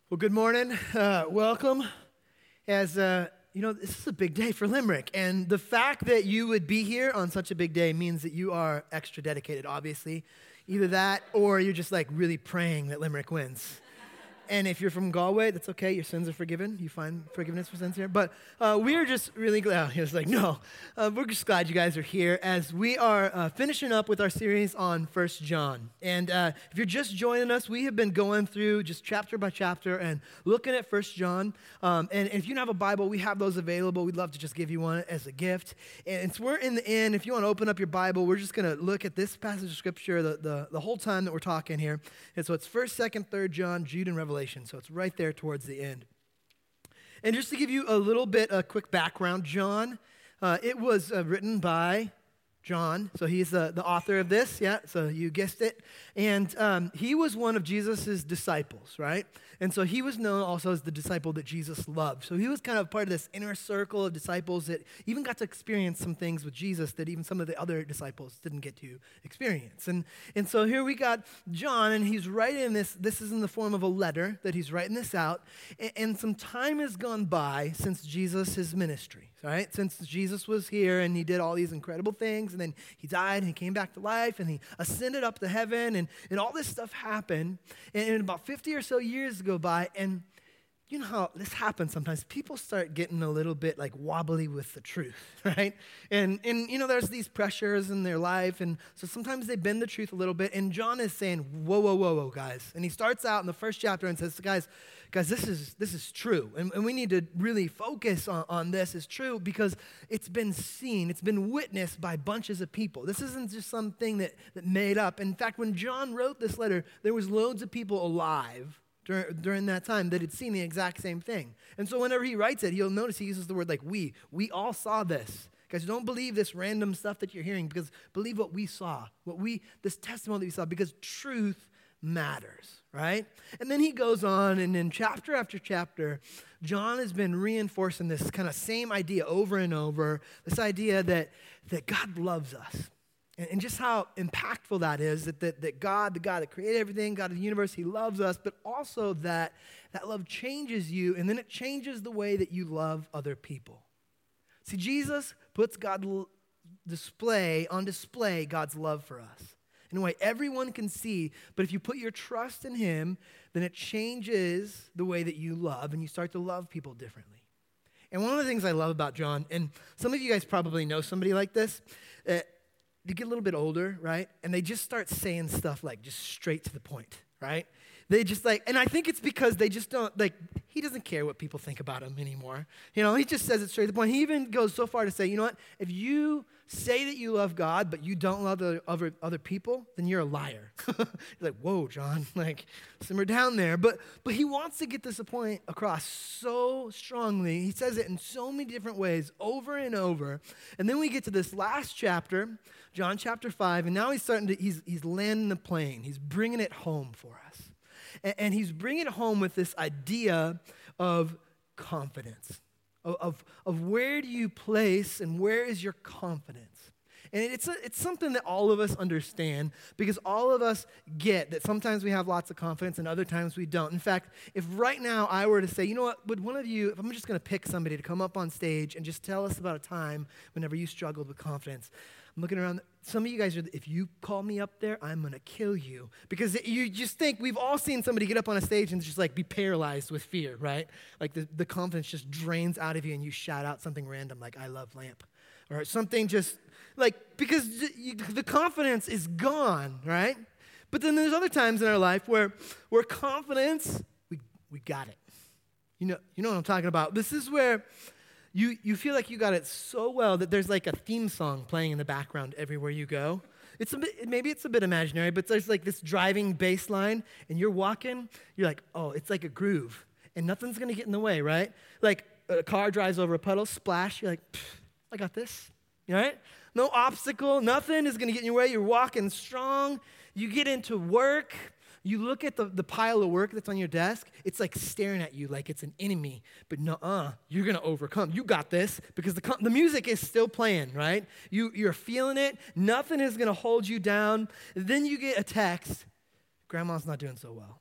Well, good morning. Welcome. As this is a big day for Limerick, and the fact that you would be here on such a big day means that you are extra dedicated, obviously. Either that, or you're just like really praying that Limerick wins. And if you're from Galway, that's okay. Your sins are forgiven. You find forgiveness for sins here. But we are just really glad. He was like, no. We're just glad you guys are here as we are finishing up with our series on 1 John. And if you're just joining us, we have been going through just chapter by chapter and looking at 1 John. And if you don't have a Bible, we have those available. We'd love to just give you one as a gift. And so we're in the end. If you want to open up your Bible, we're just going to look at this passage of Scripture the whole time that we're talking here. And so it's 1st, 2nd, 3rd John, Jude, and Revelation. So it's right there towards the end. And just to give you a quick background, John, it was written by John. So he's the author of this, yeah, so you guessed it. And he was one of Jesus' disciples, right? And so he was known also as the disciple that Jesus loved. So he was kind of part of this inner circle of disciples that even got to experience some things with Jesus that even some of the other disciples didn't get to experience. And so here we got John, and he's writing this. This is in the form of a letter that he's writing this out. And some time has gone by since Jesus' ministry, right? Since Jesus was here and he did all these incredible things, and then he died and he came back to life and he ascended up to heaven, and all this stuff happened. And about 50 or so years go by, and you know how this happens sometimes. People start getting a little bit like wobbly with the truth, right? And there's these pressures in their life, and so sometimes they bend the truth a little bit, and John is saying, whoa, guys. And he starts out in the first chapter and says, guys, this is true, and we need to really focus on this as true because it's been seen, it's been witnessed by bunches of people. This isn't just something that made up. In fact, when John wrote this letter, there was loads of people alive during that time that had seen the exact same thing. And so whenever he writes it, you'll notice he uses the word like we. We all saw this. Guys, don't believe this random stuff that you're hearing, because believe what we saw, this testimony that we saw, because truth matters, right? And then he goes on, and in chapter after chapter, John has been reinforcing this kind of same idea over and over, this idea that God loves us. And just how impactful that is, that God, the God that created everything, God of the universe, he loves us, but also that love changes you, and then it changes the way that you love other people. See, Jesus puts on display God's love for us in a way everyone can see, but if you put your trust in him, then it changes the way that you love, and you start to love people differently. And one of the things I love about John, and some of you guys probably know somebody like this, you get a little bit older, right? And they just start saying stuff like just straight to the point, right? They just and I think it's because they just don't, he doesn't care what people think about him anymore. He just says it straight to the point. He even goes so far to say, you know what? If you say that you love God, but you don't love the other people, then you're a liar. You're like, whoa, John, simmer down there. But he wants to get this point across so strongly. He says it in so many different ways over and over. And then we get to this last chapter, John chapter 5, and now he's landing the plane. He's bringing it home for us. And he's bringing it home with this idea of confidence, of where do you place and where is your confidence? And it's something that all of us understand, because all of us get that sometimes we have lots of confidence and other times we don't. In fact, if right now I were to say, you know what, would one of you, if I'm just going to pick somebody to come up on stage and just tell us about a time whenever you struggled with confidence. I'm looking around. Some of you guys if you call me up there, I'm going to kill you. Because you just think, we've all seen somebody get up on a stage and just be paralyzed with fear, right? Like the confidence just drains out of you and you shout out something random like, I love lamp. Or something just because the confidence is gone, right? But then there's other times in our life where confidence, we got it. You know what I'm talking about. This is where you feel like you got it so well that there's a theme song playing in the background everywhere you go. Maybe it's a bit imaginary, but there's this driving bass line, and you're walking, you're like, oh, it's like a groove, and nothing's going to get in the way, right? Like a car drives over a puddle, splash, you're like, I got this, right? No obstacle, nothing is going to get in your way. You're walking strong. You get into work. You look at the pile of work that's on your desk. It's staring at you like it's an enemy. But you're going to overcome. You got this, because the music is still playing, right? You're feeling it. Nothing is going to hold you down. Then you get a text. Grandma's not doing so well.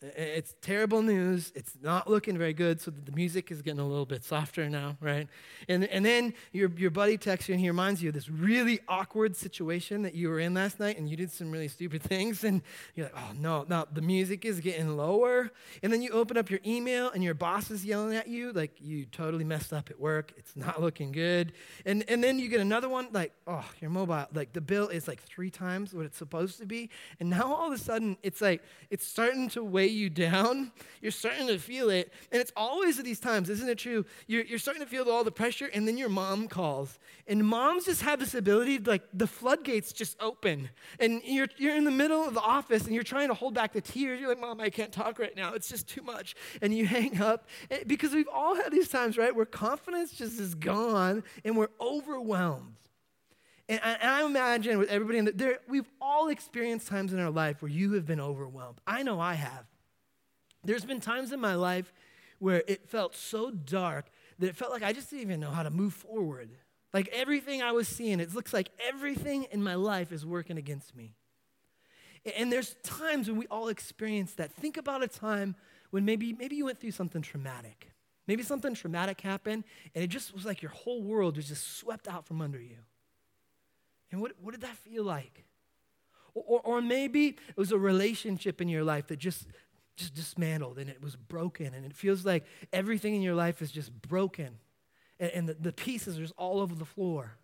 It's terrible news. It's not looking very good, so the music is getting a little bit softer now, right? And then your buddy texts you and he reminds you of this really awkward situation that you were in last night and you did some really stupid things and you're like, oh no, the music is getting lower. And then you open up your email and your boss is yelling at you like you totally messed up at work. It's not looking good. And then you get another one like, oh, your mobile, like the bill is like 3 times what it's supposed to be. And now all of a sudden it's like, it's starting to weigh you down. You're starting to feel it. And it's always at these times, isn't it true? You're starting to feel all the pressure, and then your mom calls. And moms just have this ability, like the floodgates just open. And you're in the middle of the office, and you're trying to hold back the tears. You're like, Mom, I can't talk right now. It's just too much. And you hang up. Because we've all had these times, right, where confidence just is gone, and we're overwhelmed. And I imagine with everybody we've all experienced times in our life where you have been overwhelmed. I know I have. There's been times in my life where it felt so dark that it felt like I just didn't even know how to move forward. Like everything I was seeing, it looks like everything in my life is working against me. And there's times when we all experience that. Think about a time when maybe you went through something traumatic. Maybe something traumatic happened, and it just was like your whole world was just swept out from under you. And what did that feel like? Or maybe it was a relationship in your life that just dismantled and it was broken and it feels like everything in your life is just broken and the pieces are just all over the floor.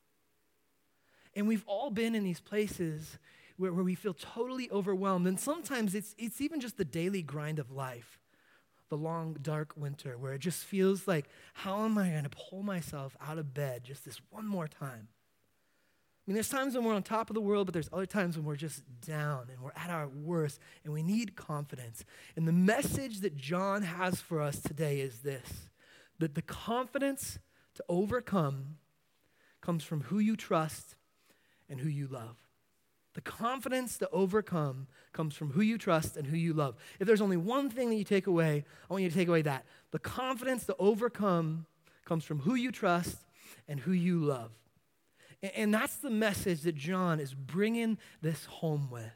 And we've all been in these places where we feel totally overwhelmed, and sometimes it's even just the daily grind of life, the long dark winter where it just feels like, how am I going to pull myself out of bed just this one more time? I mean, there's times when we're on top of the world, but there's other times when we're just down and we're at our worst and we need confidence. And the message that John has for us today is this, that the confidence to overcome comes from who you trust and who you love. The confidence to overcome comes from who you trust and who you love. If there's only one thing that you take away, I want you to take away that. The confidence to overcome comes from who you trust and who you love. And that's the message that John is bringing this home with.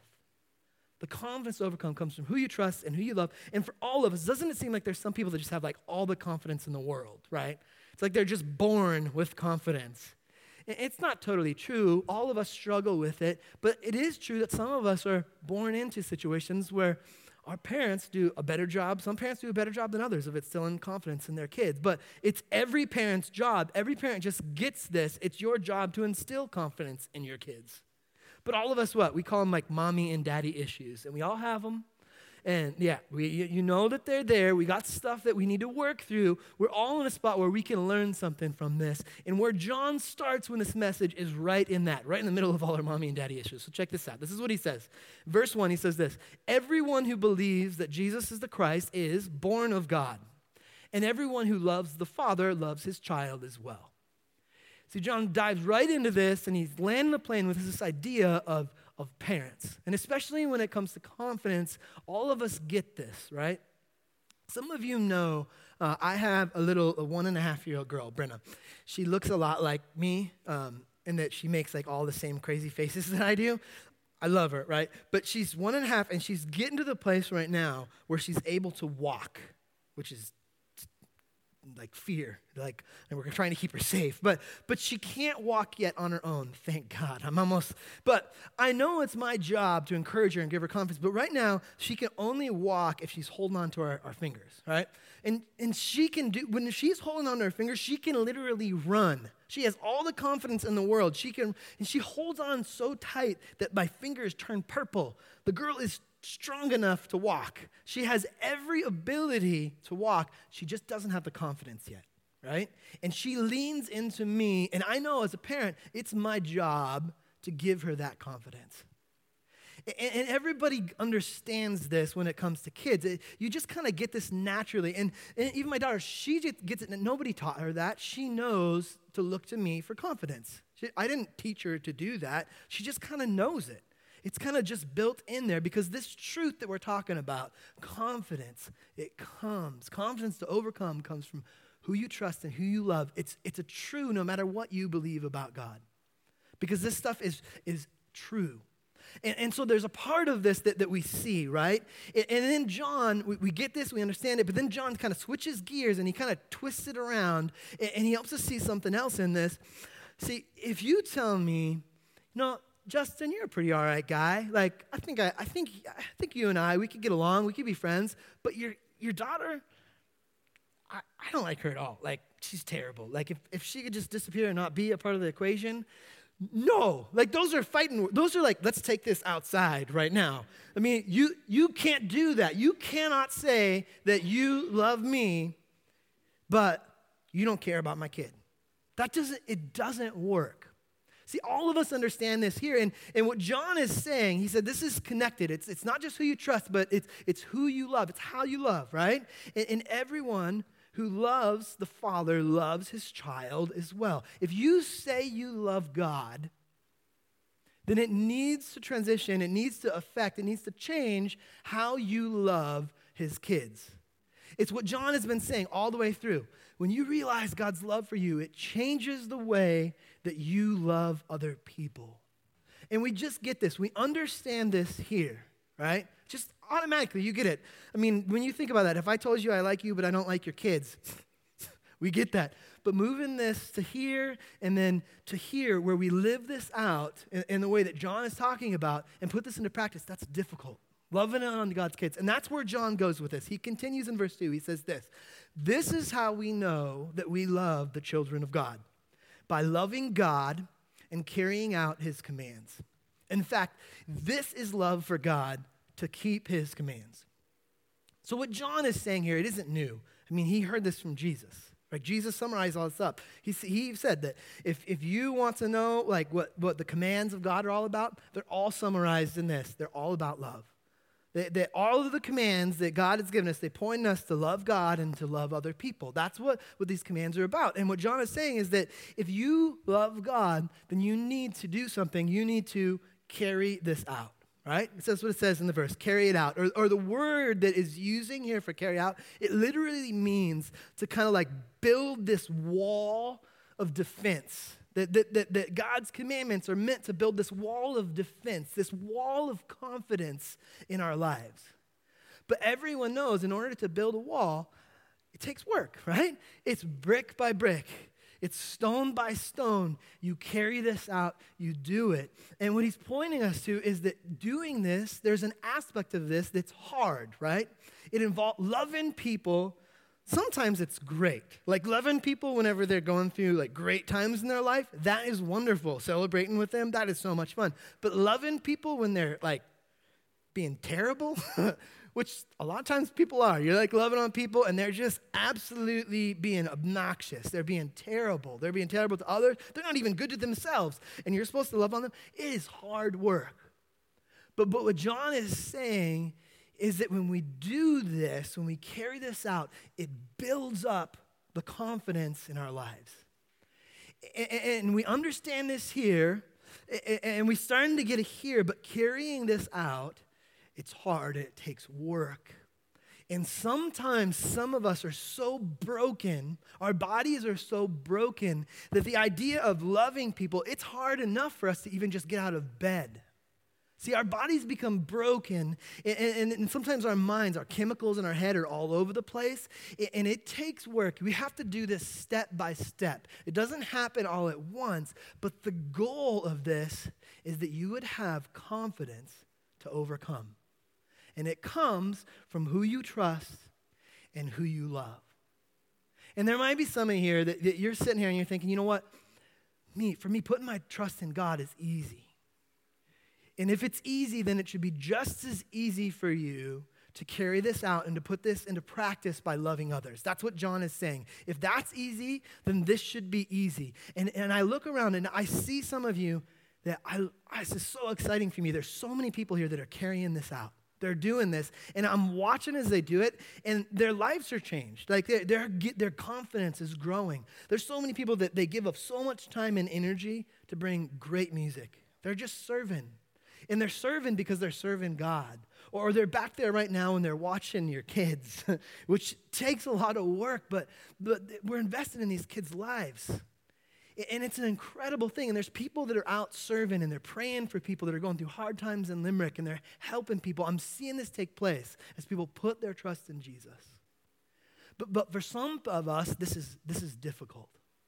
The confidence to overcome comes from who you trust and who you love. And for all of us, doesn't it seem like there's some people that just have like all the confidence in the world, right? It's like they're just born with confidence. It's not totally true. All of us struggle with it. But it is true that some of us are born into situations where our parents do a better job. Some parents do a better job than others of instilling confidence in their kids. But it's every parent's job. Every parent just gets this. It's your job to instill confidence in your kids. But all of us, what? We call them like mommy and daddy issues. And we all have them. And yeah, you know that they're there. We got stuff that we need to work through. We're all in a spot where we can learn something from this. And where John starts when this message is right in the middle of all our mommy and daddy issues. So check this out. This is what he says. Verse 1, he says this: everyone who believes that Jesus is the Christ is born of God. And everyone who loves the Father loves his child as well. See, John dives right into this, and he's landing the plane with this idea of parents. And especially when it comes to confidence, all of us get this, right? Some of you know I have a 1.5-year-old girl, Brenna. She looks a lot like me in that she makes like all the same crazy faces that I do. I love her, right? But she's 1.5, and she's getting to the place right now where she's able to walk, which is like fear, and we're trying to keep her safe. But she can't walk yet on her own, thank God. But I know it's my job to encourage her and give her confidence. But right now, she can only walk if she's holding on to our fingers, right? And she can when she's holding on to her fingers, she can literally run. She has all the confidence in the world. And she holds on so tight that my fingers turn purple. The girl is strong enough to walk. She has every ability to walk. She just doesn't have the confidence yet, right? And she leans into me, and I know as a parent, it's my job to give her that confidence. And everybody understands this when it comes to kids. You just kind of get this naturally. And even my daughter, she just gets it. And nobody taught her that. She knows to look to me for confidence. I didn't teach her to do that. She just kind of knows it. It's kind of just built in there because this truth that we're talking about, confidence to overcome comes from who you trust and who you love. It's a true no matter what you believe about God. Because this stuff is true. And so there's a part of this that we see, right? And then John, we get this, we understand it, but then John kind of switches gears and he kind of twists it around and he helps us see something else in this. See, if you tell me, Justin, you're a pretty all right guy. Like, I think you and I, we could get along, we could be friends, but your daughter, I don't like her at all. Like, she's terrible. Like, if she could just disappear and not be a part of the equation, no. Like, those are like, let's take this outside right now. I mean, you can't do that. You cannot say that you love me, but you don't care about my kid. It doesn't work. See, all of us understand this here, and what John is saying, he said this is connected. It's not just who you trust, but it's who you love. It's how you love, right? And everyone who loves the Father loves his child as well. If you say you love God, then it needs to transition, it needs to affect, it needs to change how you love his kids. It's what John has been saying all the way through. When you realize God's love for you, it changes the way that you love other people. And we just get this. We understand this here, right? Just automatically, you get it. I mean, when you think about that, if I told you I like you, but I don't like your kids, we get that. But moving this to here and then to here, where we live this out in the way that John is talking about and put this into practice, that's difficult. Loving on God's kids. And that's where John goes with this. He continues in verse 2. He says this is how we know that we love the children of God, by loving God and carrying out his commands. In fact, this is love for God, to keep his commands. So what John is saying here, it isn't new. I mean, he heard this from Jesus. Right? Jesus summarized all this up. He said that if you want to know like what the commands of God are all about, they're all summarized in this. They're all about love. That all of the commands that God has given us, they point us to love God and to love other people. That's what these commands are about. And what John is saying is that if you love God, then you need to do something. You need to carry this out, right? That's what it says in the verse, carry it out. Or the word that is using here for carry out, it literally means to kind of like build this wall of defense. That God's commandments are meant to build this wall of defense, this wall of confidence in our lives. But everyone knows in order to build a wall, it takes work, right? It's brick by brick. It's stone by stone. You carry this out, you do it. And what he's pointing us to is that doing this, there's an aspect of this that's hard, right? It involves loving people. Sometimes it's great. Like loving people whenever they're going through like great times in their life, that is wonderful. Celebrating with them, that is so much fun. But loving people when they're like being terrible, which a lot of times people are. You're like loving on people and they're just absolutely being obnoxious. They're being terrible. They're being terrible to others. They're not even good to themselves. And you're supposed to love on them. It is hard work. But what John is saying is that when we do this, when we carry this out, it builds up the confidence in our lives. And we understand this here, and we're starting to get it here, but carrying this out, it's hard, it takes work. And sometimes some of us are so broken, our bodies are so broken, that the idea of loving people, it's hard enough for us to even just get out of bed. See, our bodies become broken, and sometimes our minds, our chemicals in our head are all over the place, and it takes work. We have to do this step by step. It doesn't happen all at once, but the goal of this is that you would have confidence to overcome. And it comes from who you trust and who you love. And there might be some in here that you're sitting here and you're thinking, you know what? For me, putting my trust in God is easy. And if it's easy, then it should be just as easy for you to carry this out and to put this into practice by loving others. That's what John is saying. If that's easy, then this should be easy. And I look around and I see some of you that this is so exciting for me. There's so many people here that are carrying this out. They're doing this, and I'm watching as they do it, and their lives are changed. Like their confidence is growing. There's so many people that they give up so much time and energy to bring great music. They're just serving. And they're serving because they're serving God. Or they're back there right now and they're watching your kids, which takes a lot of work, but we're invested in these kids' lives. And it's an incredible thing. And there's people that are out serving and they're praying for people that are going through hard times in Limerick and they're helping people. I'm seeing this take place as people put their trust in Jesus. But for some of us, this is difficult.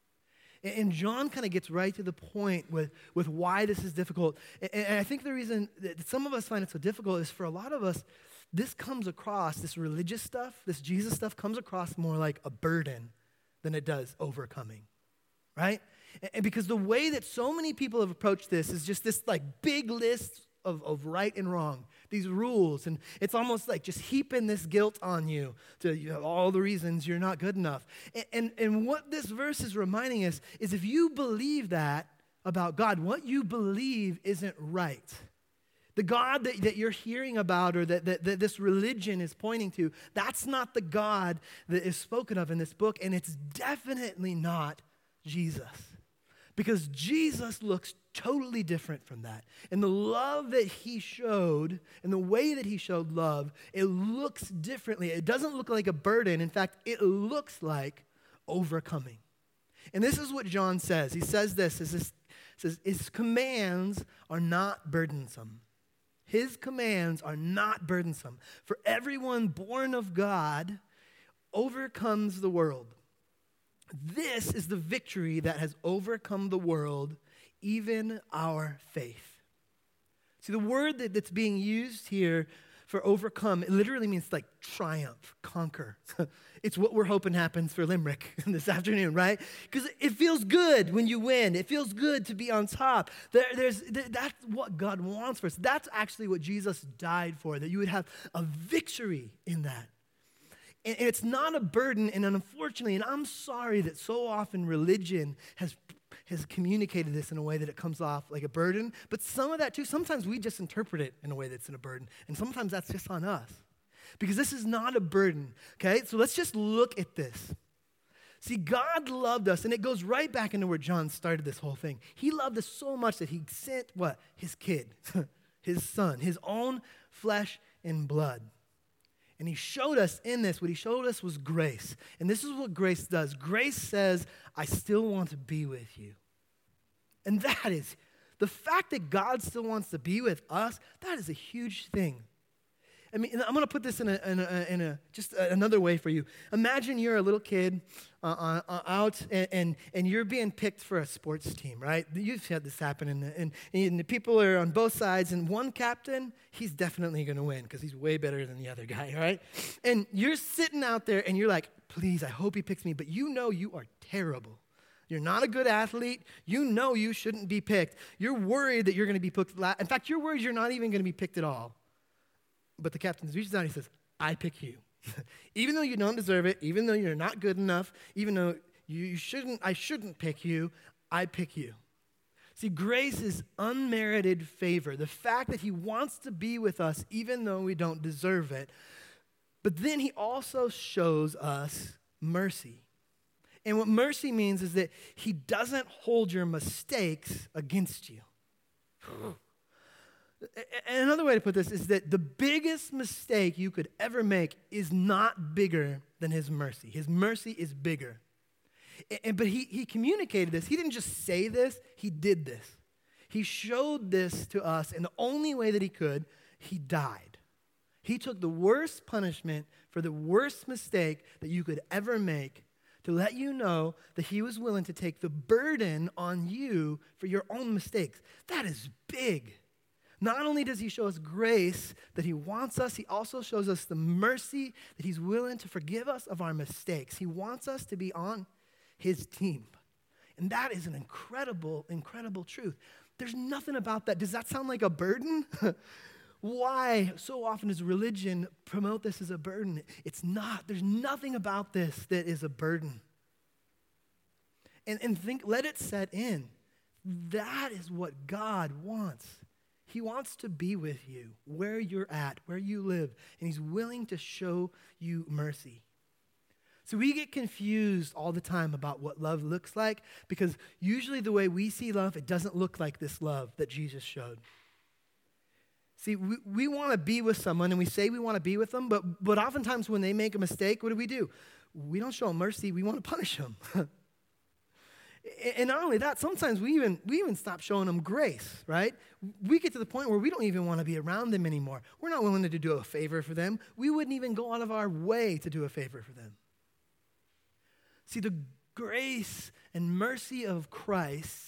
And John kind of gets right to the point with why this is difficult. And I think the reason that some of us find it so difficult is for a lot of us, this comes across, this religious stuff, this Jesus stuff comes across more like a burden than it does overcoming, right? And because the way that so many people have approached this is just this like big list of right and wrong, these rules, and it's almost like just heaping this guilt on you to all the reasons you're not good enough. And what this verse is reminding us is if you believe that about God, what you believe isn't right. The God that you're hearing about or that this religion is pointing to, that's not the God that is spoken of in this book, and it's definitely not Jesus. Because Jesus looks totally different from that. And the love that he showed and the way that he showed love, it looks differently. It doesn't look like a burden. In fact, it looks like overcoming. And this is what John says. He says this, says, his commands are not burdensome. His commands are not burdensome. For everyone born of God overcomes the world. This is the victory that has overcome the world, even our faith. See, the word that's being used here for overcome, it literally means like triumph, conquer. It's what we're hoping happens for Limerick this afternoon, right? Because it feels good when you win. It feels good to be on top. That's what God wants for us. That's actually what Jesus died for, that you would have a victory in that. And it's not a burden, and unfortunately, and I'm sorry that so often religion has communicated this in a way that it comes off like a burden, but some of that too, sometimes we just interpret it in a way that's in a burden, and sometimes that's just on us. Because this is not a burden, okay? So let's just look at this. See, God loved us, and it goes right back into where John started this whole thing. He loved us so much that he sent what? His kid, his son, his own flesh and blood. And he showed us in this, what he showed us was grace. And this is what grace does. Grace says, I still want to be with you. And that is, the fact that God still wants to be with us, that is a huge thing. I mean, I'm going to put this in just another way for you. Imagine you're a little kid out and you're being picked for a sports team, right? You've had this happen, and the people are on both sides, and one captain, he's definitely going to win because he's way better than the other guy, right? And you're sitting out there, and you're like, please, I hope he picks me, but you know you are terrible. You're not a good athlete. You know you shouldn't be picked. You're worried that you're going to be picked last. In fact, you're worried you're not even going to be picked at all. But the captain reaches out and he says, I pick you. Even though you don't deserve it, even though you're not good enough, even though I shouldn't pick you, I pick you. See, grace is unmerited favor. The fact that he wants to be with us even though we don't deserve it. But then he also shows us mercy. And what mercy means is that he doesn't hold your mistakes against you. And another way to put this is that the biggest mistake you could ever make is not bigger than his mercy. His mercy is bigger. But he communicated this. He didn't just say this, he did this. He showed this to us in the only way that he could. He died. He took the worst punishment for the worst mistake that you could ever make to let you know that he was willing to take the burden on you for your own mistakes. That is big. Not only does he show us grace that he wants us, he also shows us the mercy that he's willing to forgive us of our mistakes. He wants us to be on his team. And that is an incredible, incredible truth. There's nothing about that. Does that sound like a burden? Why so often does religion promote this as a burden? It's not. There's nothing about this that is a burden. And think, let it set in. That is what God wants. He wants to be with you where you're at, where you live, and he's willing to show you mercy. So we get confused all the time about what love looks like because usually the way we see love, it doesn't look like this love that Jesus showed. See, we want to be with someone and we say we want to be with them, but oftentimes when they make a mistake, what do? We don't show them mercy, we want to punish them. And not only that, sometimes we even stop showing them grace, right? We get to the point where we don't even want to be around them anymore. We're not willing to do a favor for them. We wouldn't even go out of our way to do a favor for them. See, the grace and mercy of Christ,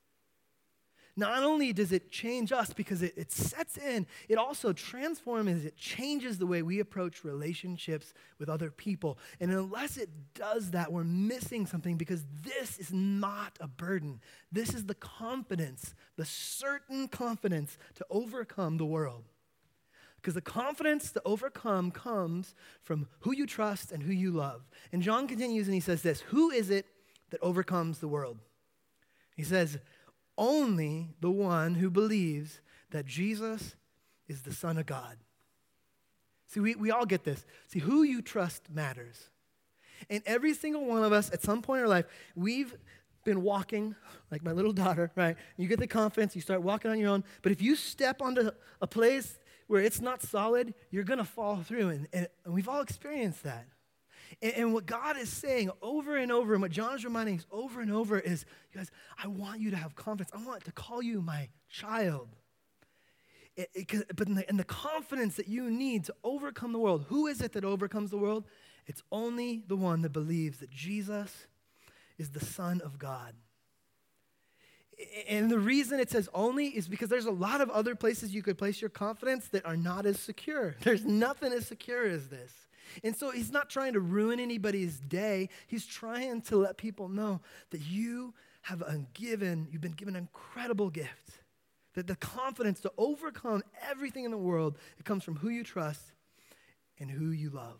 not only does it change us because it sets in, it also transforms, it changes the way we approach relationships with other people. And unless it does that, we're missing something, because this is not a burden. This is the confidence, the certain confidence to overcome the world. Because the confidence to overcome comes from who you trust and who you love. And John continues and he says this: who is it that overcomes the world? He says, only the one who believes that Jesus is the Son of God. See, we all get this. See, who you trust matters. And every single one of us, at some point in our life, we've been walking, like my little daughter, right? You get the confidence, you start walking on your own. But if you step onto a place where it's not solid, you're going to fall through. And we've all experienced that. And what God is saying over and over, and what John is reminding us over and over is, you guys, I want you to have confidence. I want to call you my child. But in the confidence that you need to overcome the world, who is it that overcomes the world? It's only the one that believes that Jesus is the Son of God. And the reason it says only is because there's a lot of other places you could place your confidence that are not as secure. There's nothing as secure as this. And so he's not trying to ruin anybody's day. He's trying to let people know that you've been given an incredible gift. That the confidence to overcome everything in the world, it comes from who you trust and who you love.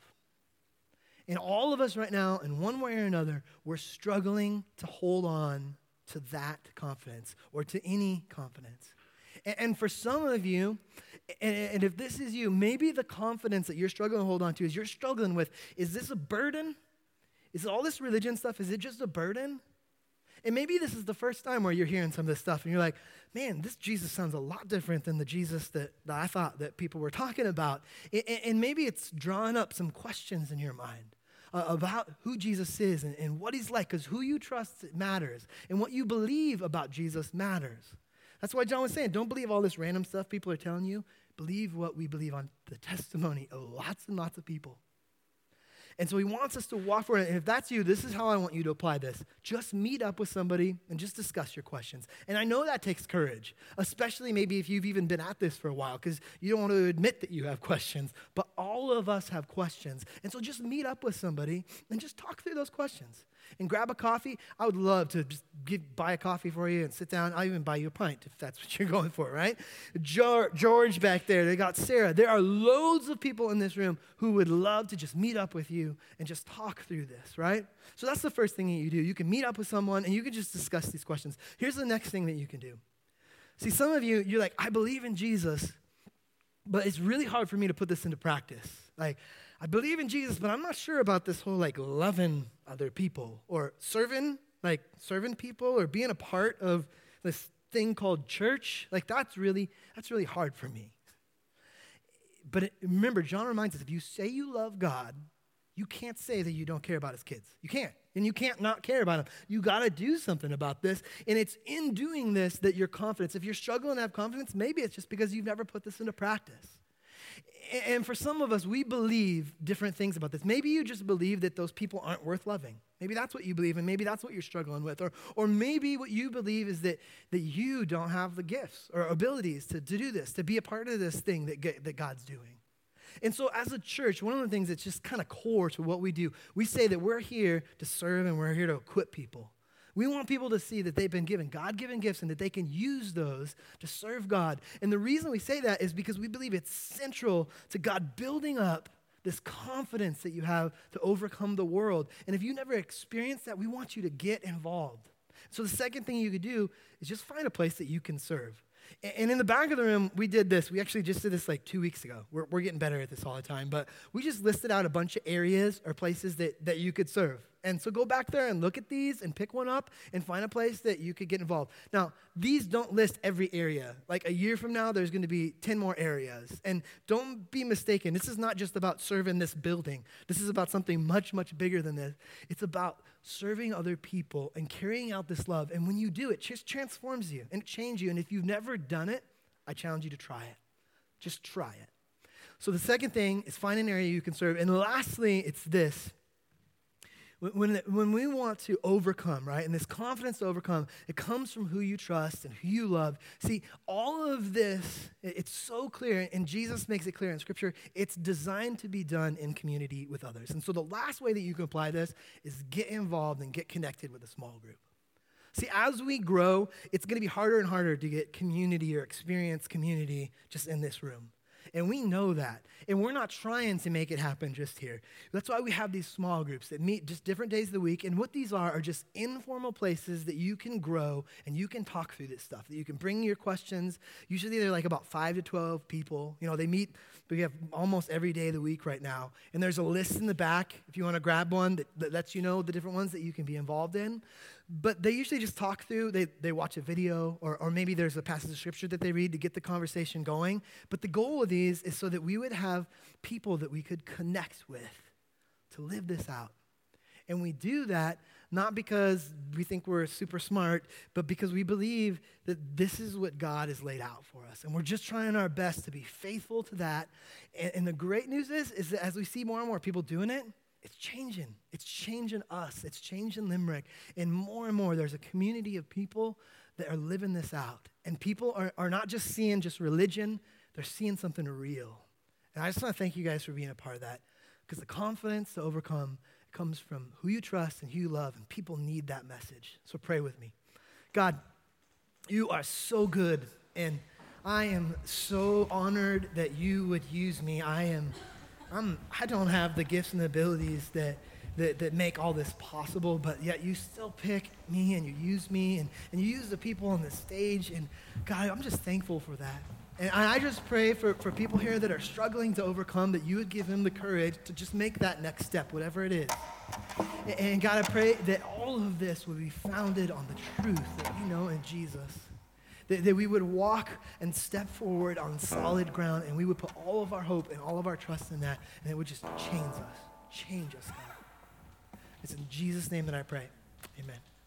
And all of us right now, in one way or another, we're struggling to hold on to that confidence or to any confidence. And for some of you, and if this is you, maybe the confidence that you're struggling to hold on to is you're struggling with, is this a burden? Is all this religion stuff, is it just a burden? And maybe this is the first time where you're hearing some of this stuff and you're like, man, this Jesus sounds a lot different than the Jesus that I thought that people were talking about. And maybe it's drawing up some questions in your mind about who Jesus is and what he's like, because who you trust matters, and what you believe about Jesus matters. That's why John was saying, don't believe all this random stuff people are telling you. Believe what we believe on the testimony of lots and lots of people. And so he wants us to walk forward. And if that's you, this is how I want you to apply this. Just meet up with somebody and just discuss your questions. And I know that takes courage, especially maybe if you've even been at this for a while, because you don't want to admit that you have questions. But all of us have questions. And so just meet up with somebody and just talk through those questions. And grab a coffee. I would love to just buy a coffee for you and sit down. I'll even buy you a pint if that's what you're going for, right? George back there. They got Sarah. There are loads of people in this room who would love to just meet up with you and just talk through this, right? So that's the first thing that you do. You can meet up with someone and you can just discuss these questions. Here's the next thing that you can do. See, some of you, you're like, I believe in Jesus, but it's really hard for me to put this into practice. Like, I believe in Jesus, but I'm not sure about this whole loving other people or serving people or being a part of this thing called church. That's really hard for me. But remember, John reminds us, if you say you love God, you can't say that you don't care about his kids. You can't. And you can't not care about them. You got to do something about this. And it's in doing this that your confidence, if you're struggling to have confidence, maybe it's just because you've never put this into practice. And for some of us, we believe different things about this. Maybe you just believe that those people aren't worth loving. Maybe that's what you believe, and maybe that's what you're struggling with. Or maybe what you believe is that you don't have the gifts or abilities to do this, to be a part of this thing that God's doing. And so as a church, one of the things that's just kind of core to what we do, we say that we're here to serve and we're here to equip people. We want people to see that they've been given God-given gifts and that they can use those to serve God. And the reason we say that is because we believe it's central to God building up this confidence that you have to overcome the world. And if you never experienced that, we want you to get involved. So the second thing you could do is just find a place that you can serve. And in the back of the room, we did this. We actually just did this 2 weeks ago. We're getting better at this all the time. But we just listed out a bunch of areas or places that you could serve. And so go back there and look at these and pick one up and find a place that you could get involved. Now, these don't list every area. Like a year from now, there's going to be 10 more areas. And don't be mistaken. This is not just about serving this building. This is about something much, much bigger than this. It's about serving other people and carrying out this love. And when you do, it just transforms you and it changes you. And if you've never done it, I challenge you to try it. Just try it. So the second thing is find an area you can serve. And lastly, it's this. When we want to overcome, right, and this confidence to overcome, it comes from who you trust and who you love. See, all of this, it's so clear, and Jesus makes it clear in Scripture, it's designed to be done in community with others. And so the last way that you can apply this is get involved and get connected with a small group. See, as we grow, it's going to be harder and harder to get community or experience community just in this room. And we know that. And we're not trying to make it happen just here. That's why we have these small groups that meet just different days of the week. And what these are just informal places that you can grow and you can talk through this stuff, that you can bring your questions. Usually they're like about 5 to 12 people. You know, they meet, we have almost every day of the week right now. And there's a list in the back if you want to grab one that lets you know the different ones that you can be involved in. But they usually just talk through, they watch a video, or maybe there's a passage of Scripture that they read to get the conversation going. But the goal of these is so that we would have people that we could connect with to live this out. And we do that not because we think we're super smart, but because we believe that this is what God has laid out for us. And we're just trying our best to be faithful to that. And the great news is that as we see more and more people doing it, it's changing. It's changing us. It's changing Limerick. And more, there's a community of people that are living this out. And people are not just seeing just religion, they're seeing something real. And I just want to thank you guys for being a part of that. Because the confidence to overcome comes from who you trust and who you love. And people need that message. So pray with me. God, you are so good. And I am so honored that you would use me. I don't have the gifts and the abilities that make all this possible, but yet you still pick me and you use me and you use the people on the stage. And God, I'm just thankful for that. And I just pray for people here that are struggling to overcome, that you would give them the courage to just make that next step, whatever it is. And God, I pray that all of this would be founded on the truth that we know in Jesus. That we would walk and step forward on solid ground, and we would put all of our hope and all of our trust in that, and it would just change us, God. It's in Jesus' name that I pray. Amen.